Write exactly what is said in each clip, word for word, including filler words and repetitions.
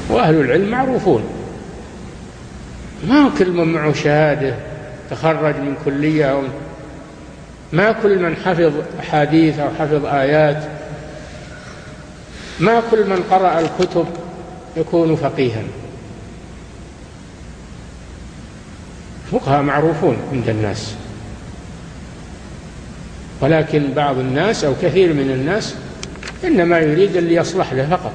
وأهل العلم معروفون، ما كل من معه شهادة تخرج من كلية أو ما كل من حفظ أحاديث أو حفظ آيات، ما كل من قرأ الكتب يكون فقيها. فقهاء معروفون عند الناس، ولكن بعض الناس أو كثير من الناس إنما يريد اللي يصلح له فقط،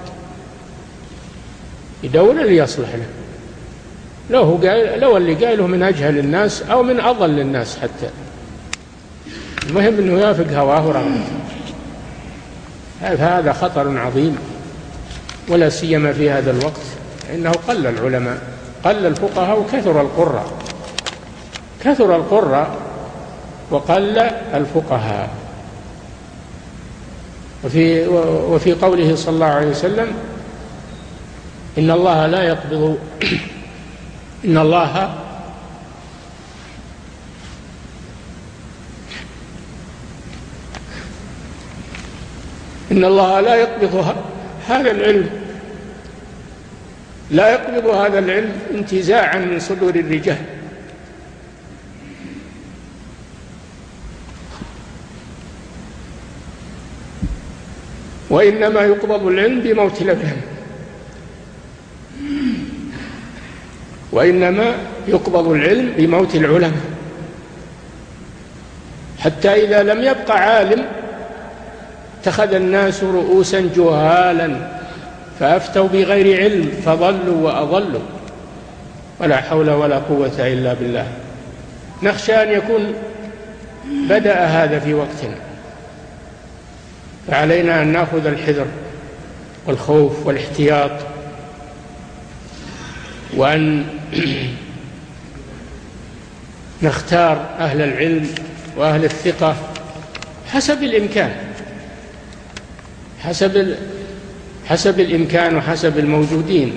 يدور اللي يصلح له، لو, هو قال لو اللي قاله من أجهل الناس أو من أضل الناس حتى، المهم أنه يوافق هواه ورغبته. هذا خطر عظيم، ولا سيما في هذا الوقت، إنه قل العلماء، قل الفقهاء وكثر القراء، كثر القراء وقل الفقهاء. وفي, وفي قوله صلى الله عليه وسلم إن الله لا يقبض إن الله إن الله لا يقبض هذا العلم لا يقبض هذا العلم انتزاعا من صدور الرجال، وإنما يقبض العلم بموت الأبهام، وإنما يقبض العلم بموت العلماء، حتى إذا لم يبق عالم اتخذ الناس رؤوسا جهالا فأفتوا بغير علم فضلوا وأضلوا، ولا حول ولا قوة إلا بالله. نخشى أن يكون بدأ هذا في وقتنا، فعلينا أن نأخذ الحذر والخوف والاحتياط، وأن نختار أهل العلم وأهل الثقة حسب الإمكان، حسب حسب الإمكان وحسب الموجودين.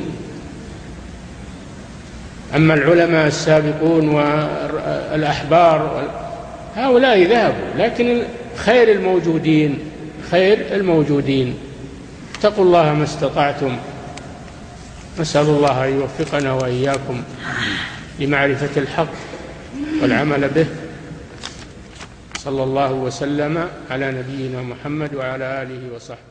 أما العلماء السابقون والأحبار هؤلاء ذهبوا، لكن خير الموجودين خير الموجودين. اتقوا الله ما استطعتم، نسأل الله أن يوفقنا وإياكم لمعرفة الحق والعمل به. صلى الله وسلم على نبينا محمد وعلى آله وصحبه.